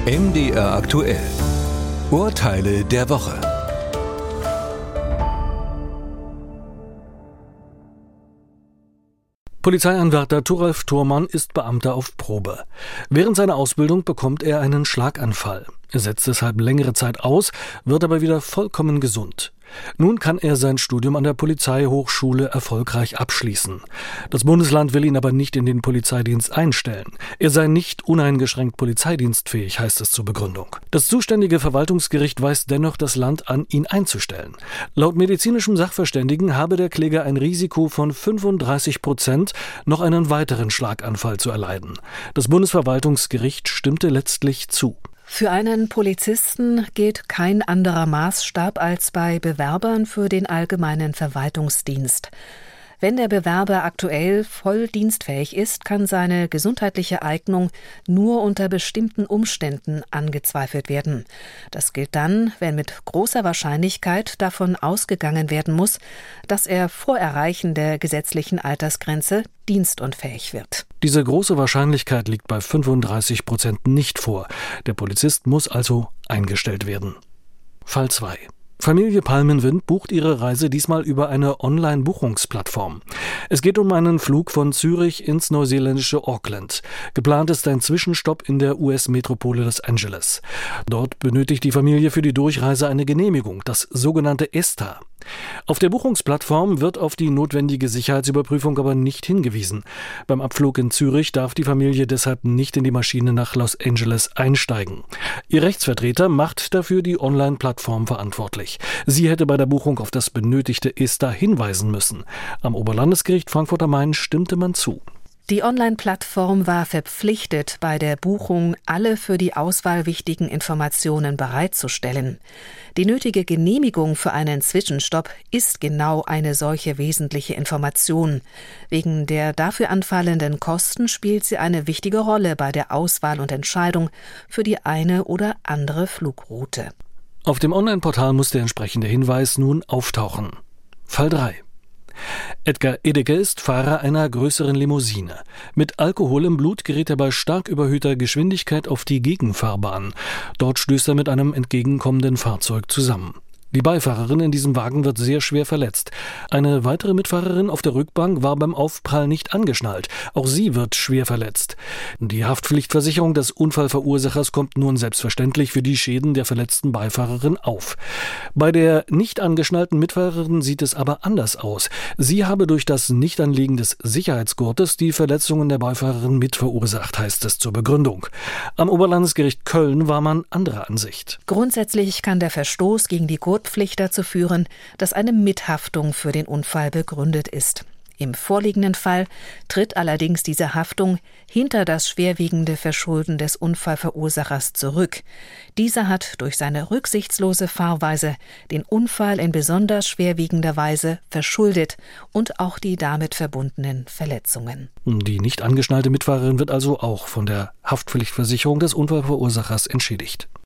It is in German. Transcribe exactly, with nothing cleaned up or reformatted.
M D R aktuell. Urteile der Woche. Polizeianwärter Thoralf Thormann ist Beamter auf Probe. Während seiner Ausbildung bekommt er einen Schlaganfall. Er setzt deshalb längere Zeit aus, wird aber wieder vollkommen gesund. Nun kann er sein Studium an der Polizeihochschule erfolgreich abschließen. Das Bundesland will ihn aber nicht in den Polizeidienst einstellen. Er sei nicht uneingeschränkt polizeidienstfähig, heißt es zur Begründung. Das zuständige Verwaltungsgericht weist dennoch das Land an, ihn einzustellen. Laut medizinischem Sachverständigen habe der Kläger ein Risiko von fünfunddreißig Prozent, noch einen weiteren Schlaganfall zu erleiden. Das Bundesverwaltungsgericht stimmte letztlich zu. Für einen Polizisten gilt kein anderer Maßstab als bei Bewerbern für den allgemeinen Verwaltungsdienst. Wenn der Bewerber aktuell voll dienstfähig ist, kann seine gesundheitliche Eignung nur unter bestimmten Umständen angezweifelt werden. Das gilt dann, wenn mit großer Wahrscheinlichkeit davon ausgegangen werden muss, dass er vor Erreichen der gesetzlichen Altersgrenze dienstunfähig wird. Diese große Wahrscheinlichkeit liegt bei fünfunddreißig Prozent nicht vor. Der Polizist muss also eingestellt werden. Fall zwei. Familie Palmenwind bucht ihre Reise diesmal über eine Online-Buchungsplattform. Es geht um einen Flug von Zürich ins neuseeländische Auckland. Geplant ist ein Zwischenstopp in der U S-Metropole Los Angeles. Dort benötigt die Familie für die Durchreise eine Genehmigung, das sogenannte ESTA. Auf der Buchungsplattform wird auf die notwendige Sicherheitsüberprüfung aber nicht hingewiesen. Beim Abflug in Zürich darf die Familie deshalb nicht in die Maschine nach Los Angeles einsteigen. Ihr Rechtsvertreter macht dafür die Online-Plattform verantwortlich. Sie hätte bei der Buchung auf das benötigte ESTA hinweisen müssen. Am Oberlandesgericht Frankfurt am Main stimmte man zu. Die Online-Plattform war verpflichtet, bei der Buchung alle für die Auswahl wichtigen Informationen bereitzustellen. Die nötige Genehmigung für einen Zwischenstopp ist genau eine solche wesentliche Information. Wegen der dafür anfallenden Kosten spielt sie eine wichtige Rolle bei der Auswahl und Entscheidung für die eine oder andere Flugroute. Auf dem Online-Portal muss der entsprechende Hinweis nun auftauchen. Fall drei. Edgar Edeke ist Fahrer einer größeren Limousine. Mit Alkohol im Blut gerät er bei stark überhöhter Geschwindigkeit auf die Gegenfahrbahn. Dort stößt er mit einem entgegenkommenden Fahrzeug zusammen. Die Beifahrerin in diesem Wagen wird sehr schwer verletzt. Eine weitere Mitfahrerin auf der Rückbank war beim Aufprall nicht angeschnallt. Auch sie wird schwer verletzt. Die Haftpflichtversicherung des Unfallverursachers kommt nun selbstverständlich für die Schäden der verletzten Beifahrerin auf. Bei der nicht angeschnallten Mitfahrerin sieht es aber anders aus. Sie habe durch das Nichtanlegen des Sicherheitsgurtes die Verletzungen der Beifahrerin mit verursacht, heißt es zur Begründung. Am Oberlandesgericht Köln war man anderer Ansicht. Grundsätzlich kann der Verstoß gegen die Gurtpflicht dazu führen, dass eine Mithaftung für den Unfall begründet ist. Im vorliegenden Fall tritt allerdings diese Haftung hinter das schwerwiegende Verschulden des Unfallverursachers zurück. Dieser hat durch seine rücksichtslose Fahrweise den Unfall in besonders schwerwiegender Weise verschuldet und auch die damit verbundenen Verletzungen. Die nicht angeschnallte Mitfahrerin wird also auch von der Haftpflichtversicherung des Unfallverursachers entschädigt.